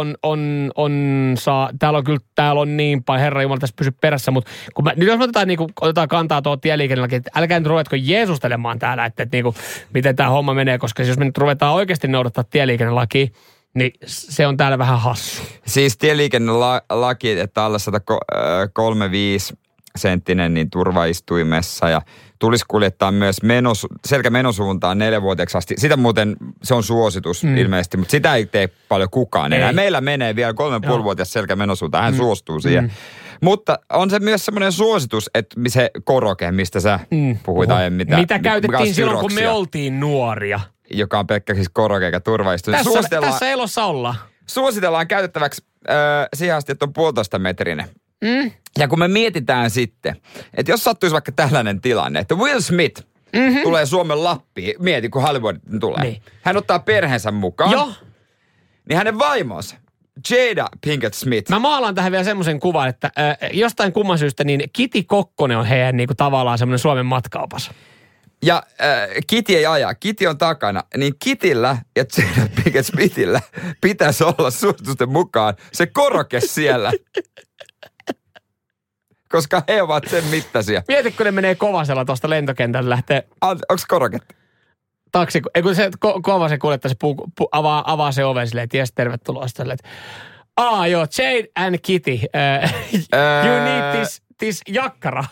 täällä on niin paljon, Herra Jumala, tässä pysy perässä, mutta nyt jos me otetaan kantaa tuohon tieliikennelläkin, että älkää nyt ruvetko jeesustelemaan täällä, että miten tämä homma menee, koska jos me nyt ruvetaan oikeasti noudattaa tieliikennelakia, niin se on täällä vähän hassu. Siis tieliikennelaki, että alle 135 senttinen niin turvaistuimessa ja tulisi kuljettaa myös selkämenosuuntaan 4-vuotiaaksi asti. Sitä muuten, se on suositus ilmeisesti, mutta sitä ei tee paljon kukaan enää. Meillä menee vielä 3,5-vuotias selkämenosuuntaan, hän suostuu siihen. Mutta on se myös semmoinen suositus, että se koroke, mistä sä puhuit aiemmin. Mitä käytettiin silloin, kun me oltiin nuoria. Joka on pelkkä siis koroke eikä turvaistuin. Tässä elossa ollaan. Suositellaan käytettäväksi siihen asti, että on 1,5 metrinen. Ja kun me mietitään sitten, että jos sattuisi vaikka tällainen tilanne, että Will Smith tulee Suomen Lappiin, mieti kun Hollywood tulee. Niin. Hän ottaa perheensä mukaan. Joo. Niin hänen vaimonsa, Jada Pinkett Smith. Mä maalaan tähän vielä semmoisen kuvan, että jostain kumman syystä niin Kiti Kokkonen on heidän niin kuin tavallaan semmoinen Suomen matkaopas. Ja Kiti ei aja, Kiti on takana, niin Kitillä ja Jada Pinkett Smithillä pitäisi olla suositusten mukaan se koroke siellä. Koska he ovat sen mittaisia. Mieti, kun ne menee Kovasella tuosta lentokentällä lähtee. Onko koroketta? Taksi, kun se Kovasen kuljettaja se avaa se oven silleen, että jes, tervetuloa. Silleen, että joo, Jade and Kitty, you need this jakkara.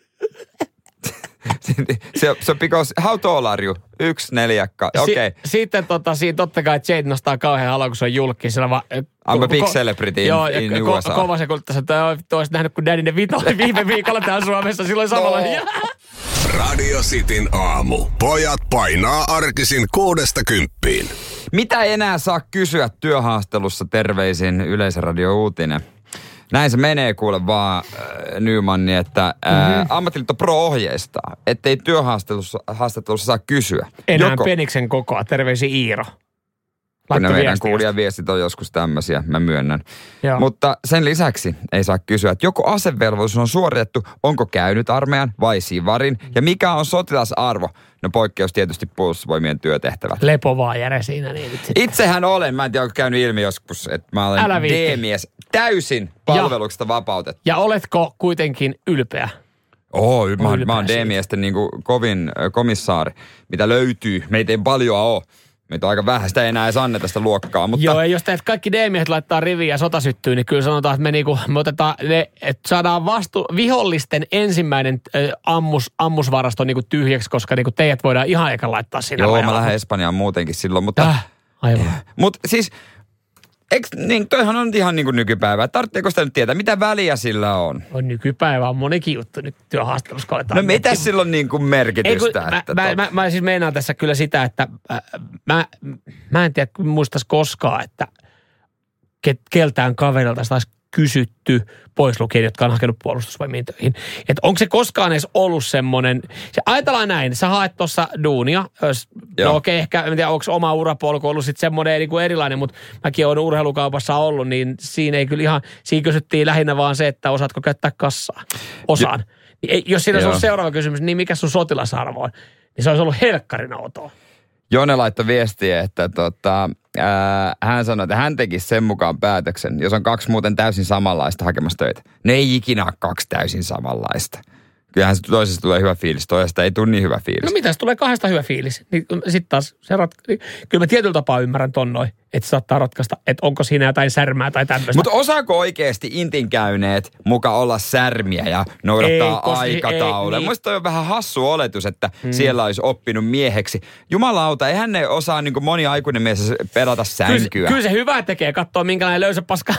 So because, how tall are you? 1,4. Okei. Sitten siinä totta kai Jade nostaa kauhean halua, kun se on julkki. I'm a big celebrity in USA. Kovasen kuljettaja, että olisit nähnyt, kun Daddy DeVito oli viime viikolla täällä Suomessa. Silloin samalla. Radio Cityn aamu. Pojat painaa arkisin 6–10. Mitä enää saa kysyä työhaastelussa, terveisin Yleisradio Uutinen. Näin se menee kuule vaan, Nymanni, että Ammattiliitto Pro ohjeistaa, ettei työhaastattelussa saa kysyä. Enää peniksen kokoa, terveisi Iiro. Kun ne meidän kuulijaviestit on joskus tämmöisiä, mä myönnän. Joo. Mutta sen lisäksi ei saa kysyä, että joko asevelvollisuus on suoritettu, onko käynyt armeijan vai sivarin, ja mikä on sotilasarvo. No poikkeus tietysti puolustusvoimien työtehtävät. Lepo vaan, Jere, siinä niin. Itsehän olen, mä en tiedä, onko käynyt ilmi joskus, että mä olen D-mies, täysin palveluksesta vapautettu. Ja oletko kuitenkin ylpeä? Mä oon D-miesten niin kuin kovin komissaari, mitä löytyy. Meitä ei paljon ole. Meitä on aika vähän, sitä ei enää edes anneta sitä luokkaa. Mutta... Joo, ja jos teet kaikki D-miehet laittaa riviin ja sota syttyy, niin kyllä sanotaan, että me otetaan ne, että saadaan vihollisten ensimmäinen ammusvarasto niin kuin tyhjäksi, koska niin kuin teidät voidaan ihan eikä laittaa sinne. Joo, mä lähden Espanjaan muutenkin silloin, mutta... Aivan. Mutta siis, niin toihan on ihan niin kuin nykypäivää. Tarvitseeko sitä nyt tietää, mitä väliä sillä on? Nykypäivä on monikin juttu nyt työhaastattelussa. No mitä sillä on niin kuin merkitystä? Mä siis meinaan tässä kyllä sitä, että mä en tiedä, muistais koskaan, että keltään kaverilta taas kysytty, pois lukien, jotka on hakenut puolustusvoimiin töihin. Että onko se koskaan edes ollut semmoinen, ajatellaan näin, sä haet tuossa duunia, no okei, ehkä, en tiedä, onko oma urapolku ollut sitten semmoinen niin kuin erilainen, mutta mäkin olen urheilukaupassa ollut, niin siinä ei kyllä ihan, siinä kysyttiin lähinnä vaan se, että osaatko käyttää kassaa. Osaan. Jos siinä olisi ollut seuraava kysymys, niin mikä sun sotilasarvo on, niin se olisi ollut helkkarin autoa. Jone laittoi viestiä, että hän sanoi, että hän teki sen mukaan päätöksen, jos on 2 muuten täysin samanlaista hakemassa töitä. Ne ei ikinä ole 2 täysin samanlaista. Kyllähän toisesta tulee hyvä fiilis, toisesta ei tule niin hyvä fiilis. No mitä, se tulee 2 hyvä fiilis. Niin sitten taas kyllä mä tietyllä tapaa ymmärrän ton noin, että saattaa ratkaista, että onko siinä jotain särmää tai tämmöistä. Mutta osaako oikeasti intin käyneet muka olla särmiä ja noudattaa aikatauluja? Niin. Musta on vähän hassu oletus, että siellä olisi oppinut mieheksi. Jumalauta, eihän ne osaa niin kuin moni aikuinen mies pedata sänkyä. Kyllä se hyvä tekee, katsoo minkälainen löysä paska.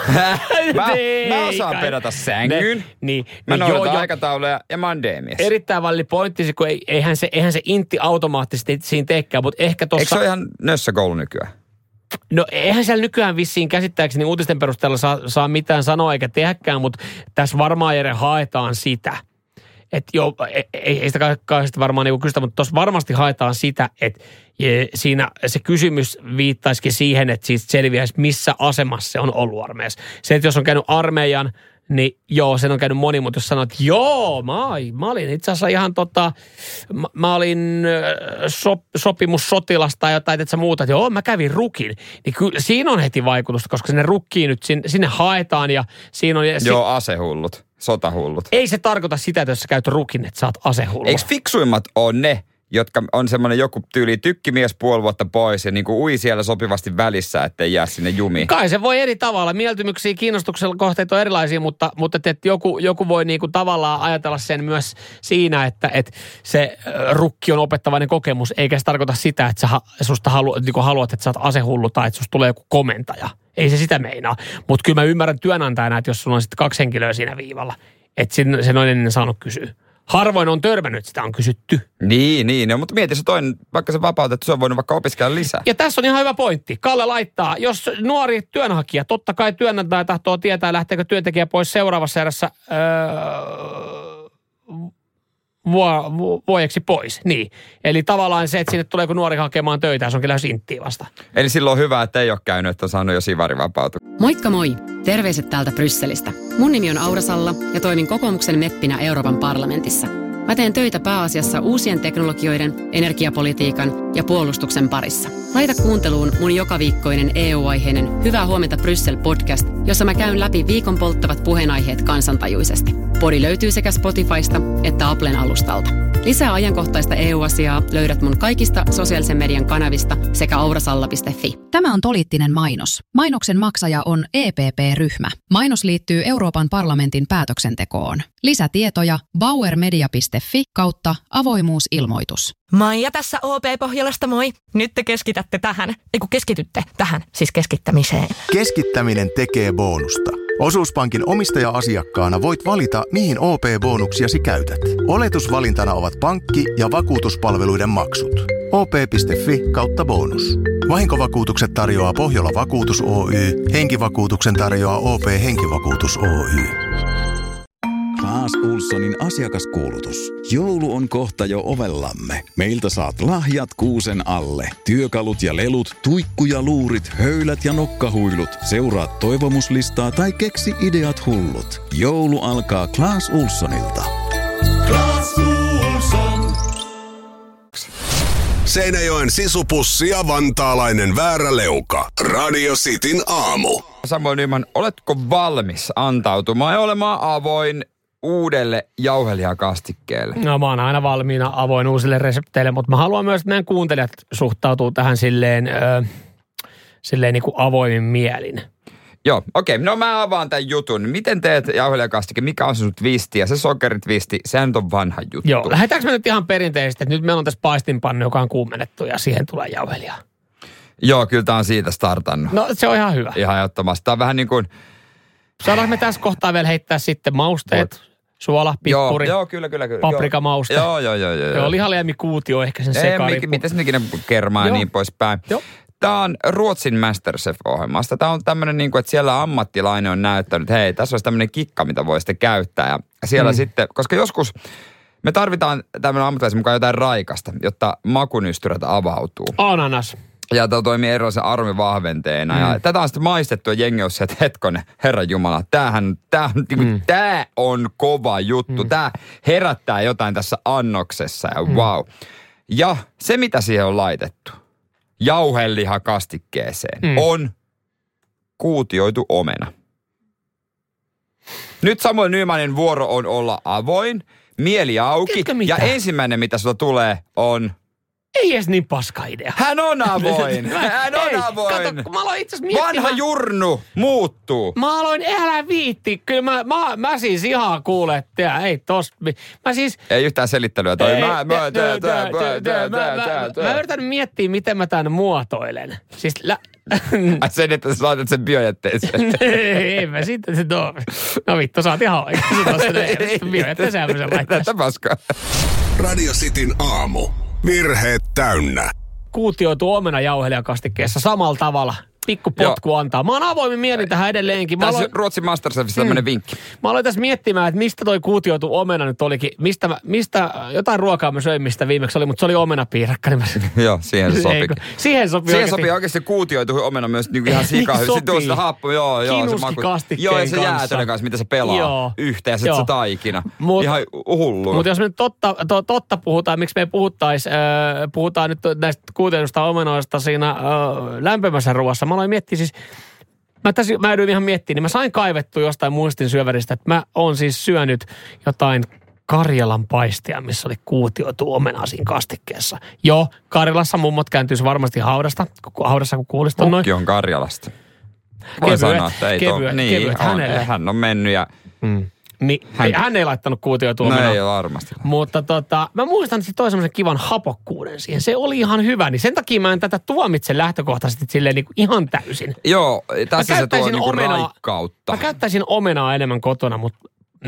mä osaan pedata sängyn. Mä noudatan aikatauluja ja mä oon D-mies. Erittäin valli pointtisi, kun eihän se intti automaattisesti siinä teekään, mutta ehkä tuossa... Eikö se ole ihan nössökoulu nykyään? No eihän siellä nykyään vissiin käsittääkseni uutisten perusteella saa mitään sanoa eikä tehdäkään, mutta tässä varmaan Jere haetaan sitä. Että joo, ei sitä kauheasti varmaan niinku kysytä, mutta tuossa varmasti haetaan sitä, että siinä se kysymys viittaisikin siihen, että siitä selviäisi missä asemassa se on ollut armeijassa. Se, että jos on käynyt armeijan, niin joo, sen on käynyt moni, mutta jos sanot, joo, mä olin itse asiassa ihan mä olin sopimussotilas tai jotain, että sä muuta, että joo, mä kävin rukin. Niin kyllä siinä on heti vaikutusta, koska sinne rukkiin nyt sinne haetaan ja siinä on... Joo, asehullut, sotahullut. Ei se tarkoita sitä, että jos sä käyt rukin, että sä oot asehullu. Eikö fiksuimmat on ne, jotka on semmoinen joku tyyli tykkimies puoli vuotta pois ja niin kuin ui siellä sopivasti välissä, ettei jää sinne jumiin. Kai se voi eri tavalla. Mieltymyksiä, kiinnostuksella kohteet on erilaisia, mutta että joku voi niin kuin tavallaan ajatella sen myös siinä, että se rukki on opettavainen kokemus, eikä se tarkoita sitä, että susta haluat, että sä oot asehullu tai että susta tulee joku komentaja. Ei se sitä meinaa. Mutta kyllä mä ymmärrän työnantajana, että jos sulla on sitten 2 henkilöä siinä viivalla, että sen on ennen saanut kysyä. harvoin on törmännyt, sitä on kysytty. Niin, mutta mieti se toinen, vaikka se vapautettu, se on voinut vaikka opiskella lisää. Ja tässä on ihan hyvä pointti. Kalle laittaa, jos nuori työnhakija, totta kai työnantaja tahtoo tietää, lähteekö työntekijä pois seuraavassa erässä vuodeksi pois. Niin. Eli tavallaan se, että sinne tulee kun nuori hakemaan töitä, se on kyllä sinttiä vasta. Eli silloin on hyvä, että ei ole käynyt, että on saanut jo sivarivapautuksen. Moikka moi! Terveiset täältä Brysselistä. Mun nimi on Aura Salla ja toimin kokoomuksen meppinä Euroopan parlamentissa. Mä teen töitä pääasiassa uusien teknologioiden, energiapolitiikan ja puolustuksen parissa. Laita kuunteluun mun jokaviikkoinen EU-aiheinen Hyvää huomenta Bryssel-podcast, jossa mä käyn läpi viikon polttavat puheenaiheet kansantajuisesti. Podi löytyy sekä Spotifysta että Applen alustalta. Lisää ajankohtaista EU-asiaa löydät mun kaikista sosiaalisen median kanavista sekä aurasalla.fi. Tämä on poliittinen mainos. Mainoksen maksaja on EPP-ryhmä. Mainos liittyy Euroopan parlamentin päätöksentekoon. Lisätietoja bauermedia.fi/avoimuusilmoitus. Maija tässä OP-Pohjolasta, moi. Nyt te keskitytte tähän, siis keskittämiseen. Keskittäminen tekee bonusta. Osuuspankin omistaja-asiakkaana voit valita, mihin OP-bonuksiasi käytät. Oletusvalintana ovat pankki- ja vakuutuspalveluiden maksut. op.fi/bonus. Vahinkovakuutukset tarjoaa Pohjola Vakuutus Oy. Henkivakuutuksen tarjoaa OP Henkivakuutus Oy. Clas Ohlsonin asiakaskuulutus. Joulu on kohta jo ovellamme. Meiltä saat lahjat kuusen alle. Työkalut ja lelut, tuikku ja luurit, höylät ja nokkahuilut. Seuraa toivomuslistaa tai keksi ideat hullut. Joulu alkaa Clas Ohlsonilta. Clas Ohlson. Seinäjoen sisupussi ja vantaalainen vääräleuka. Radio Cityn aamu. Samuel Nyman, oletko valmis antautumaan ja olemaan avoin uudelle jauhelijakastikkeelle? No mä oon aina valmiina avoin uusille resepteille, mutta mä haluan myös, että meidän kuuntelijat suhtautuu tähän silleen niin kuin avoimin mielin. Joo, okei. No mä avaan tämän jutun. Miten teet jauhelijakastike? Mikä on sun twisti? Ja se sokeritwisti, sehän on vanha juttu. Joo, lähdetäänkö me nyt ihan perinteisesti, että nyt meillä on tässä paistinpannu, joka on kuumennettu ja siihen tulee jauhelijaa? Joo, kyllä tää on siitä startannut. No se on ihan hyvä. Ihan ehdottomasti. Tää on vähän niin kuin... Saadaanko me tässä kohtaa vielä heittää sitten mausteet? Suola, pippuri, joo, kyllä. paprikamauste. Joo, lihaliemikuutio ehkä sen sekarippu. Miten se ikinä kermaa ja niin poispäin. Joo. Tämä on Ruotsin Masterchef-ohjelmasta. Tämä on tämmöinen, niin kuin, että siellä ammattilainen on näyttänyt, hei, tässä olisi tämmöinen kikka, mitä voi sitten käyttää. Ja siellä sitten, koska joskus me tarvitaan tämmöinen ammattilaisen mukaan jotain raikasta, jotta makunystyrät avautuu. Ananas. Ja tämä toimii erilaisen aromivahventeena. Ja tätä on sitten maistettu ja jengi on se, että hetkonen, Herran Jumala, tää on kova juttu. Tämä herättää jotain tässä annoksessa ja wow. Ja se, mitä siihen on laitettu jauhelihakastikkeeseen, on kuutioitu omena. Nyt Samuel Nymanin vuoro on olla avoin, mieli auki. Ja ensimmäinen, mitä sulla tulee, on... Ei edes niin paska idea. Hän on avoin. Kato, kun mä aloin itse asiassa miettimään. Vanha jurnu muuttuu. Mä aloin, älä viitti. Kyllä mä siis ihan kuulen, että ei tosta. Mä siis... Ei yhtään selittelyä toi. Mä yritän miettiä, miten mä tän muotoilen. Siis... Sen, että sä laitat sen biojätteeseen. Ei mä sitten se tuo. No vittu, sä oot ihan oikein. Biojätteeseen mä sen laittaisin. Tätä paskaa. Radio Cityn aamu. Virheet täynnä. Kuutioitu omena jauhelijakastikkeessa samalla tavalla. Pikku potku antaa. Mä oon avoimin mielin tähän edelleenkin. Tässä Ruotsin Masterchefissa tämmönen vinkki. Mä aloin tässä miettimään, että mistä toi kuutioitu omena nyt olikin. Mistä jotain ruokaa mä söin, mistä viimeksi oli, mutta se oli omenapiirakka. Joo, siihen se sopii. Siihen sopii oikeasti kuutioitu omena myös niin ihan sikaa. Sitten tuossa sitä happo, joo. Kinuskikastikkeen joo, ja se jäätönä kanssa, mitä se pelaa yhteen ja sitten se taikina. Ihan hullu. Mutta jos me nyt totta puhutaan, miksi me ei puhutaan nyt näistä kuutioidusta omenoista siinä lämpimässä ruoassa. Mä aloin miettiä siis, mä edyin ihan miettimään, niin mä sain kaivettua jostain muistin syöväristä, että mä oon siis syönyt jotain Karjalan paistia, missä oli kuutioitu omena siinä kastikkeessa. Joo, Karjalassa mummot kääntyisi varmasti haudassa kun kuulisi ton noin. Mukki on Karjalasta. Voi sanoa, että ei kevyet hänelle. Hän on mennyt ja... Niin, hän ei laittanut kuutioitua omenaa. No ei varmasti. Mutta mä muistan, että se toi semmoisen kivan hapokkuuden siihen. Se oli ihan hyvä, niin sen takia mä en tätä tuomitse lähtökohtaisesti silleen niin kuin ihan täysin. Joo, tässä se tuo niin kuin raikkautta. Mä käyttäisin omenaa enemmän kotona, mutta niin,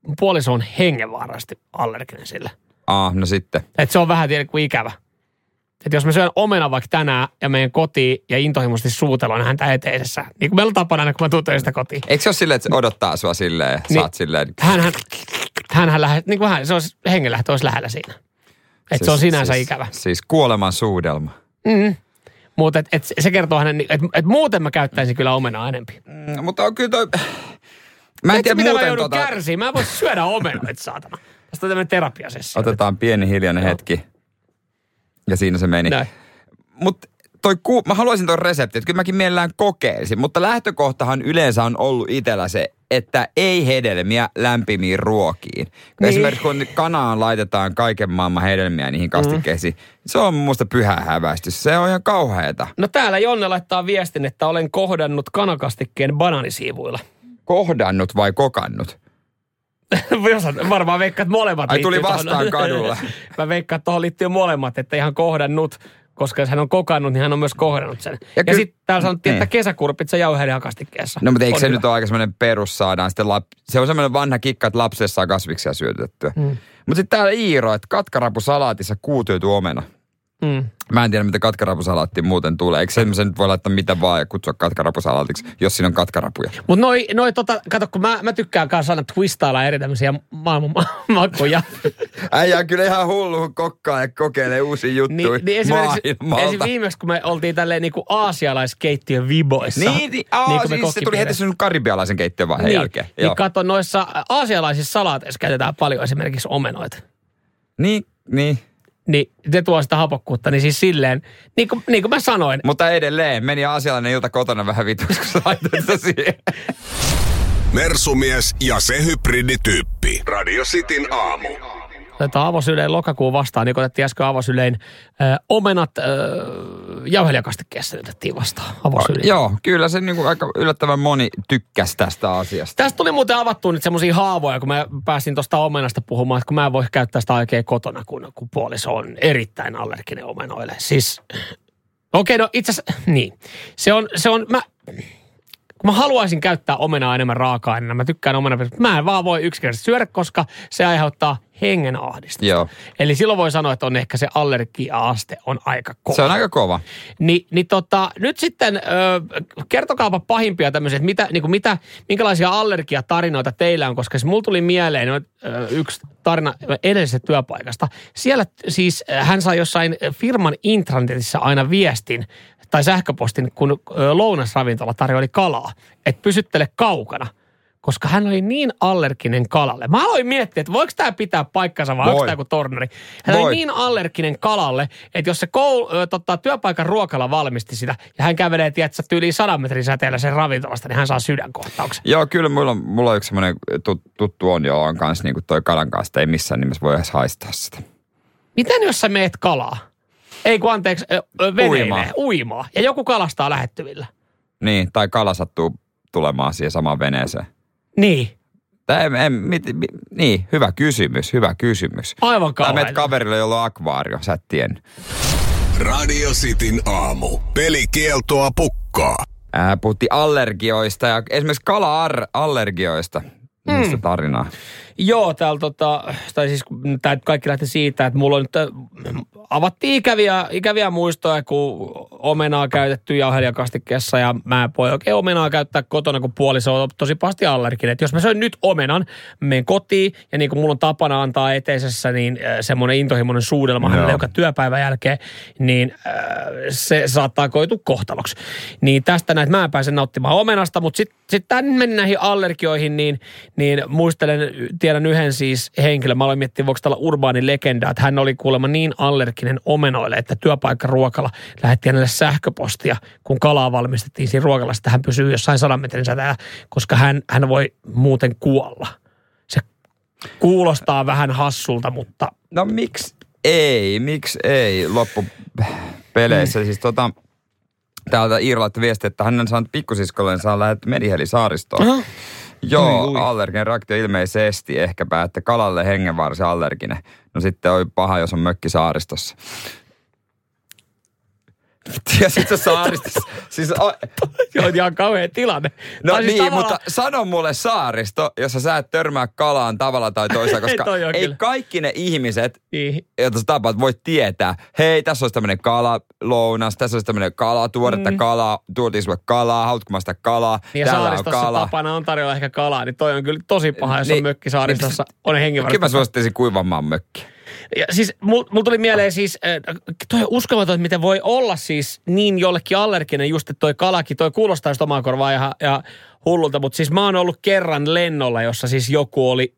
puoliso on hengenvaarasti allerginen sille. No sitten. Että se on vähän kuin ikävä. Että jos mä syön omena vaikka tänään ja menen kotiin ja intohimoisesti suutellaan häntä eteisessä, niin kuin meillä on tapana aina, kun mä tuun töistä kotiin. Eikö se ole silleen, että se odottaa sua silleen ja niin, saat silleen? Hänhän lähdet, niin kuin se olisi hengenlähtö olisi lähellä siinä. Että se on sinänsä ikävä. Siis kuoleman suudelma. Mutta se kertoo hänen, että muuten mä käyttäisin kyllä omenaa enempi. Mutta on kyllä toi... Mä en tiedä mitä muuten mä joudun kärsiin? Mä en voi syödä omenoita, saatana. Tästä on tämmöinen terapiasessio. Otetaan pieni hiljainen hetki. Ja siinä se meni. Mutta mä haluaisin toi resepti, että kyllä mäkin mielellään kokeilisin. Mutta lähtökohtahan yleensä on ollut itsellä se, että ei hedelmiä lämpimiin ruokiin. Niin. Esimerkiksi kun kanaan laitetaan kaiken maailman hedelmiä niihin kastikkeisiin, se on mun mielestä pyhä häväistys. Se on ihan kauheeta. No täällä Jonne laittaa viestin, että olen kohdannut kanakastikkeen banaanisiivuilla. Kohdannut vai kokannut? Varmaan veikkaat molemmat. Ai tuli vastaan kadulla. Mä veikkaan, että tuohon liittyy molemmat, että ihan kohdannut, koska jos hän on kokannut, niin hän on myös kohdannut sen. Ja sitten täällä sanottiin, että kesäkurpitsa jauheiden kastikkeessa. No mutta eikö se nyt ole aika semmoinen perus saadaan sitten se on semmoinen vanha kikka, että lapselle saa kasviksia syötettyä. Mutta sitten täällä Iiro, että katkarapusalaatissa kuutioitu omena. Mä en tiedä, mitä katkarapusalaattiin muuten tulee. Eikö semmoisen nyt voi laittaa mitä vaan ja kutsua katkarapusalaatiksi, jos siinä on katkarapuja? Mutta kato, kun mä tykkään kanssa aina twistailla eri tämmöisiä maailmanmakuja. Äijä on kyllä ihan hullu kokkaa ja kokeilee uusia juttuja Esimerkiksi viimeksi, kun me oltiin tälleen niinku aasialaiskeittiön viboissa. Siis se tuli heti sun karibialaisen keittiön vaiheen jälkeen. Niin kato, noissa aasialaisissa salaateissa käytetään paljon esimerkiksi omenoita. Niin. Niin se tuo sitä hapokkuutta, niin siis silleen, niin kuin mä sanoin. Mutta edelleen, meni asiallinen ilta kotona vähän vituksi, kun sä laitoit sitä siihen. Mersumies ja se hybridityyppi. Radio Cityn aamu. Otetaan Avosylein lokakuun vastaan, niin kuin otettiin äsken Avosylein omenat jauhelijakastikkeessa otettiin vastaan Avosylein. Joo, kyllä se niin kuin aika yllättävän moni tykkäsi tästä asiasta. Tästä tuli muuten avattua nyt semmoisia haavoja, kun mä pääsin tuosta omenasta puhumaan, että kun mä en voi käyttää sitä oikein kotona, kun puoliso on erittäin allerginen omenoille. Siis, no itse asiassa, niin. Se on, kun mä haluaisin käyttää omenaa enemmän raaka-aineena, mä tykkään omenaa, mä en vaan voi yksinkertaisesti syödä, koska se aiheuttaa hengenahdistusta. Joo. Eli silloin voi sanoa, että on ehkä se allergia-aste on aika kova. Se on aika kova. Nyt sitten kertokaapa pahimpia tämmöisiä, että minkälaisia allergiatarinoita teillä on, koska mulla tuli mieleen yksi tarina edellisestä työpaikasta. Siellä siis hän sai jossain firman intranetissä aina viestin tai sähköpostin, kun lounasravintola tarjoili kalaa, että pysyttele kaukana, koska hän oli niin allerginen kalalle. Mä aloin miettiä, että voiko tämä pitää paikkansa vai onko tämä joku tornari. Hän oli niin allerginen kalalle, että jos se työpaikan ruokala valmisti sitä ja hän kävelee, tiedätkö, yli 100 metrin säteellä sen ravintolasta, niin hän saa sydänkohtauksen. Joo, kyllä mulla on yksi semmoinen tuttu on kanssa niin kuin toi kalan kanssa, ei missään nimessä voi edes haistaa sitä. Miten jos sä meet kalaa? Ei kun anteeksi, uimaa. Ja joku kalastaa lähettyvillä. Niin, tai kala sattuu tulemaan siihen samaan veneeseen. Niin. Niin, hyvä kysymys. Aivan kauhean. Tai meet kaverille, jolla on akvaario, sä et tiennyt. Radio Cityn aamu. Pelikieltoa pukkaa. Puhuttiin allergioista ja esimerkiksi kala-allergioista. Mistä tarinaa? Joo, täällä tai siis tämä kaikki lähti siitä, että mulla on nyt avattiin ikäviä muistoja, kun omenaa käytetty jauhelijakastikkeessa ja mä en voi oikein omenaa käyttää kotona, kun puoliso on tosi pahasti allerginen. Et jos mä söin nyt omenan, menen kotiin ja niin kuin mulla on tapana antaa eteisessä, niin semmoinen intohimoinen suudelma hänelle, joka työpäivän jälkeen, niin se saattaa koitua kohtaloksi. Niin tästä näin, mä en pääse nauttimaan omenasta, mutta sitten tämän meni näihin allergioihin, niin tiedän yhden siis henkilön, mä aloin miettiä, voiko tämä olla urbaani legenda, että hän oli kuulemma niin allerginen omenoille, että työpaikkaruokala lähetti hänelle sähköpostia, kun kalaa valmistettiin siinä ruokalassa, että hän pysyy jossain 100 metrin säteellä, koska hän voi muuten kuolla. Se kuulostaa vähän hassulta, mutta... No miksi ei loppupeleissä, siis täältä Iiro laittoi viestiä, että hän on saanut pikkusiskolleen lähdetty Meriheli-saaristoon. Joo, allerginen reaktio ilmeisesti ehkäpä, että kalalle hengenvaarallisen allerginen. No sitten on paha, jos on mökki saaristossa. Ja sitten saaristossa. Siis Se on ihan kauhea tilanne. No Tai siis niin, tavallaan... mutta sano mulle saaristo, jossa sä et törmää kalaan tavalla tai toisella, koska ei kaikki ne ihmiset, joita sä tapaat, voi tietää, hei, tässä olisi tämmöinen kalalounas, tässä olisi tämmöinen kalatuoretta kalaa, tuotiin sulle kalaa, haluatko mä sitä kalaa, niin täällä on saaristossa kalaa. tapana on tarjolla ehkä kalaa, niin toi on kyllä tosi paha, jos on mökki saaristossa, on hengenvarasta. Kyllä mä suosittelisin kuivanmaan mökki. Ja siis mulla tuli mieleen siis, toi on uskomaton, että miten voi olla siis niin jollekin allerginen just, että toi kalakin, toi kuulostaa just omaa korvaa ja hullulta, mutta siis mä oon ollut kerran lennolla, jossa siis joku oli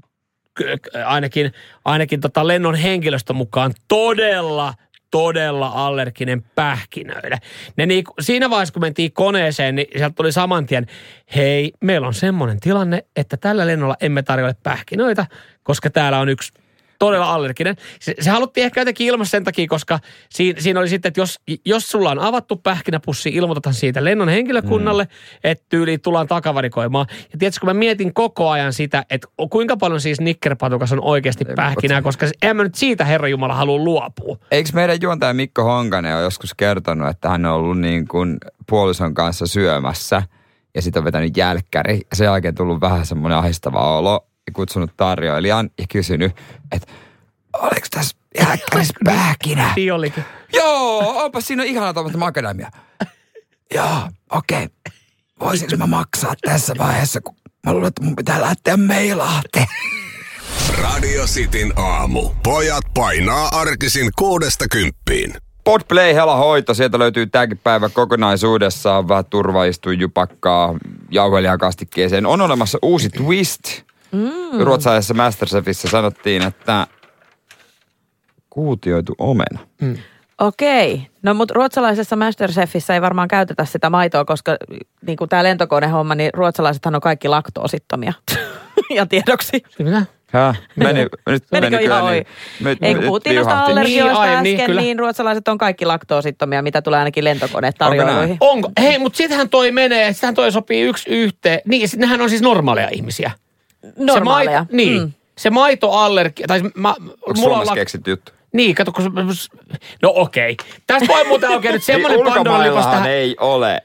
ainakin lennon henkilöstön mukaan todella allerginen pähkinöille. Ne niinku, siinä vaiheessa, kun mentiin koneeseen, niin sieltä tuli saman tien, hei, meillä on semmoinen tilanne, että tällä lennolla emme tarjoile pähkinöitä, koska täällä on yksi todella allerginen. Se haluttiin ehkä jotenkin ilmassa sen takia, koska siinä oli sitten, että jos sulla on avattu pähkinäpussi, ilmoitetaan siitä lennon henkilökunnalle, että tyyliin tullaan takavarikoimaan. Ja tiedätkö, kun mä mietin koko ajan sitä, että kuinka paljon siis nikkerpatukas on oikeasti pähkinää, koska en mä nyt siitä Herranjumala halua luopua. Eikö meidän juontaja Mikko Honkanen ole joskus kertonut, että hän on ollut niin kuin puolison kanssa syömässä ja sitten on vetänyt jälkkäri ja sen jälkeen tullut vähän semmoinen ahistava olo. Kutsunut tarjoilijan ja kysynyt, että oliko tässä jälkkärissä pähkinä? Niin olikin. Joo, onpa siinä ihana tuommoista makadamia. Joo, okei. Voisinko mä maksaa tässä vaiheessa, kun mä luulen, että mun pitää lähteä Meilahteen. Radio Cityn aamu. Pojat painaa arkisin 6–10. Podplay Hela hoito, sieltä löytyy tämäkin päivä kokonaisuudessaan. Vähän turvaistujupakkaa jauhelihakastikkeeseen. On olemassa uusi twist. Ruotsalaisessa Masterchefissä sanottiin, että kuutioitu omena. Okei. No mutta ruotsalaisessa Masterchefissä ei varmaan käytetä sitä maitoa, koska niin kuin tämä lentokonehomma, niin ruotsalaisethan on kaikki laktoosittomia. Ja tiedoksi. Mitä? Menikö ihan ohi? Ei kun puhuttiin noista allergioista äsken, niin ruotsalaiset on kaikki laktoosittomia, mitä tulee ainakin lentokonetarjoiluihin. Onko? Hei, mutta sitähän toi menee, sitähän toi sopii yksi yhteen. Niin, nehän on siis normaaleja ihmisiä. Normaaleja. Se maitoallergia, tai onko Suomessa keksitty juttu? Niin, kato, kun no okei. Tästä voi muuten oikein nyt semmoinen ulkomaillahan ei ole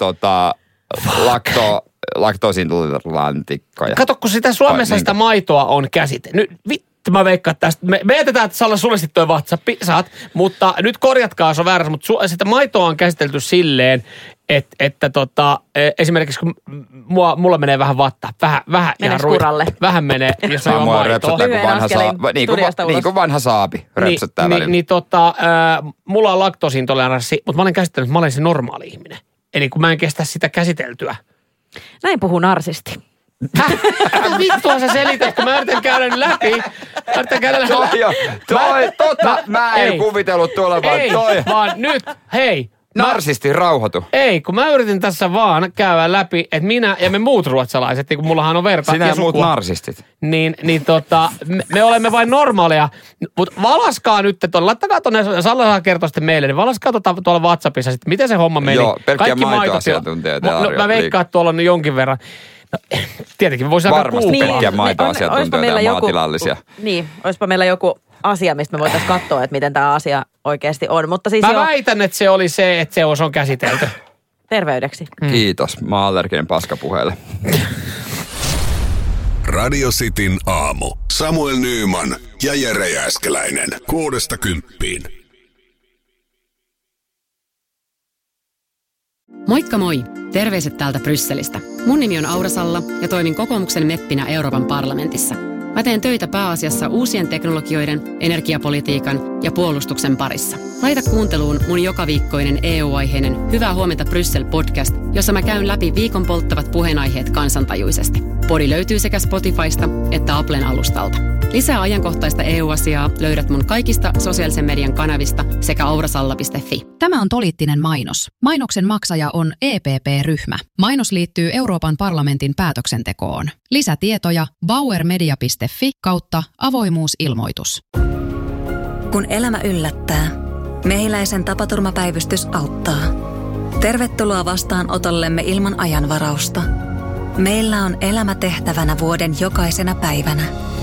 laktoosintolerantikkoja. Kato, kun sitä Suomessa sitä maitoa on käsite. Nyt vittu mä veikkaan tästä. Me jätetään, että Salla sulle sitten toi WhatsApp, saat. Mutta nyt korjatkaa, jos on väärässä, mutta sitä maitoa on käsitelty silleen, että esimerkiksi kun mulla menee vähän vatta, vähän ihan skuralle. Vähän menee, jos on maitoa. Röpsöttää niin kuin vanha saapi röpsöttää välillä. Mulla on laktoosintoleranssi, mutta mä olen käsittänyt, että mä olen se normaali ihminen. Eli kun mä en kestä sitä käsiteltyä. Näin puhuu narsisti. Mitä vittua sä selität, kun mä yritän käydä läpi. Mä en kuvitellut tulevan toi. Vaan nyt, hei. Narsisti, rauhoitu. Ei, kun mä yritin tässä vaan käydä läpi, että minä ja me muut ruotsalaiset, niin kun mullahan on verta. Sinä ja muut narsistit. Me olemme vain normaaleja. Mutta valaskaa nyt, laittakaa tuonne, Salla saa kertoa sitten meille, niin valaskaa tuolla WhatsAppissa sitten, miten se homma meni. Joo, pelkkiä maitoasiantuntijoita. Mä veikkaan, että tuolla on jonkin verran. No, tietenkin voisi aika varmasti pelkkiä maitoasiantuntijoita ja maatilallisia. Niin, olisipa meillä joku asia, mistä me voitaisiin katsoa, että miten tämä asia oikeasti on. Mutta siis mä väitän, että se oli se, että se on käsitelty. Terveydeksi. Kiitos. Mä oon allerginen paskapuheelle. Radio Cityn aamu. Samuel Nyyman ja Jere Jääskeläinen. 6–10. Moikka moi! Terveiset täältä Brysselistä. Mun nimi on Aura Salla ja toimin kokoomuksen meppinä Euroopan parlamentissa. Mä teen töitä pääasiassa uusien teknologioiden, energiapolitiikan ja puolustuksen parissa. Laita kuunteluun mun jokaviikkoinen EU-aiheinen Hyvää huomenta Bryssel-podcast, jossa mä käyn läpi viikon polttavat puheenaiheet kansantajuisesti. Podi löytyy sekä Spotifysta että Applen alustalta. Lisää ajankohtaista EU-asiaa löydät mun kaikista sosiaalisen median kanavista sekä aurasalla.fi. Tämä on poliittinen mainos. Mainoksen maksaja on EPP-ryhmä. Mainos liittyy Euroopan parlamentin päätöksentekoon. Lisätietoja bauermedia.fi/avoimuusilmoitus. Kun elämä yllättää, Mehiläisen tapaturmapäivystys auttaa. Tervetuloa vastaanotollemme ilman ajanvarausta. Meillä on elämä tehtävänä vuoden jokaisena päivänä.